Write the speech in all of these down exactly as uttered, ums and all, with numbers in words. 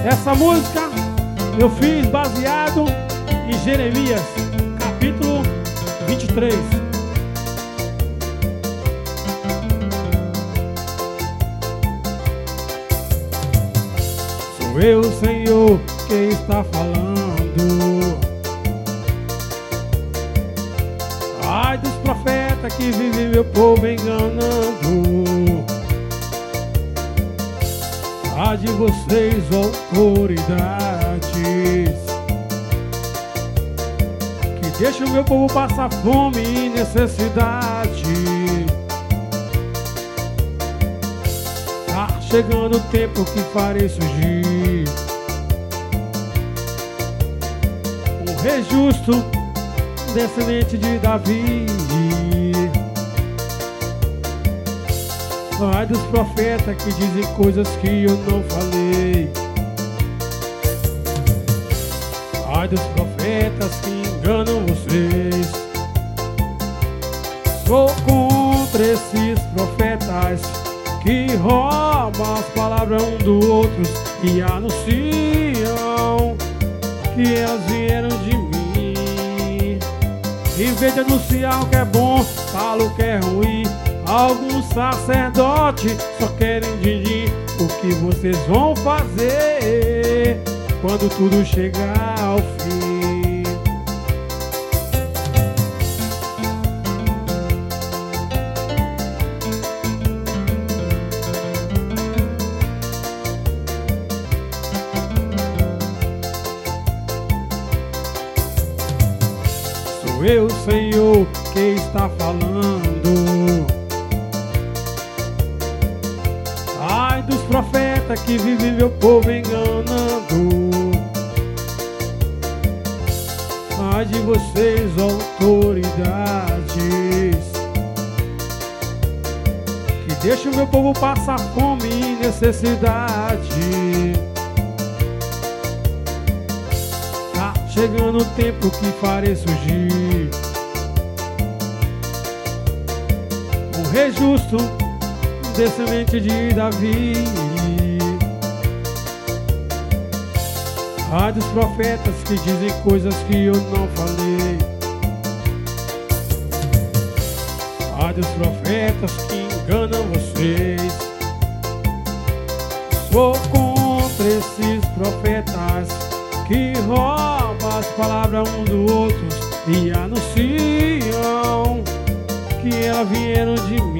Essa música eu fiz baseado em Jeremias, capítulo vinte e três. Sou eu, Senhor, quem está falando. Ai dos profetas que vivem meu povo enganando. Ai de vocês, autoridades, que deixam o meu povo passar fome e necessidade. Tá chegando o tempo que farei surgir um rei justo, descendente de Davi. Ai dos profetas que dizem coisas que eu não falei. Ai dos profetas que enganam vocês. Sou contra esses profetas que roubam as palavras um do outro e anunciam que elas vieram de mim. Em vez de anunciar o que é bom, falo o que é ruim. Alguns sacerdotes só querem dizer o que vocês vão fazer quando tudo chegar ao fim. Sou eu, Senhor, quem está falando. Ai dos profetas que vivem meu povo enganando. Ai de vocês, autoridades, que deixam meu povo passar fome e necessidade. Tá chegando o tempo que farei surgir um rei justo, descendente de Davi. Ai dos profetas que dizem coisas que eu não falei. Ai dos profetas que enganam vocês. Sou contra esses profetas que roubam as palavras um do outro e anunciam que elas vieram de mim.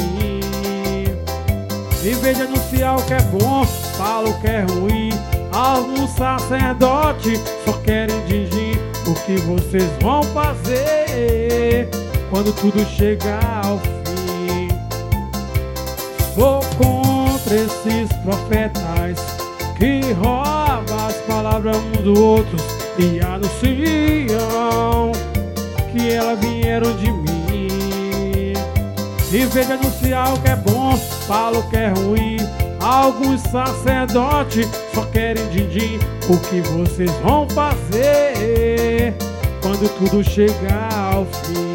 Em vez de anunciar o que é bom, falo o que é ruim. Alguns sacerdotes só querem dizer o que vocês vão fazer quando tudo chegar ao fim. Sou contra esses profetas que roubam as palavras um do outro e anunciam que elas vieram de mim. Em vez de anunciar o que é bom, falo o que é ruim. Alguns sacerdotes só querem dizer o que vocês vão fazer quando tudo chegar ao fim.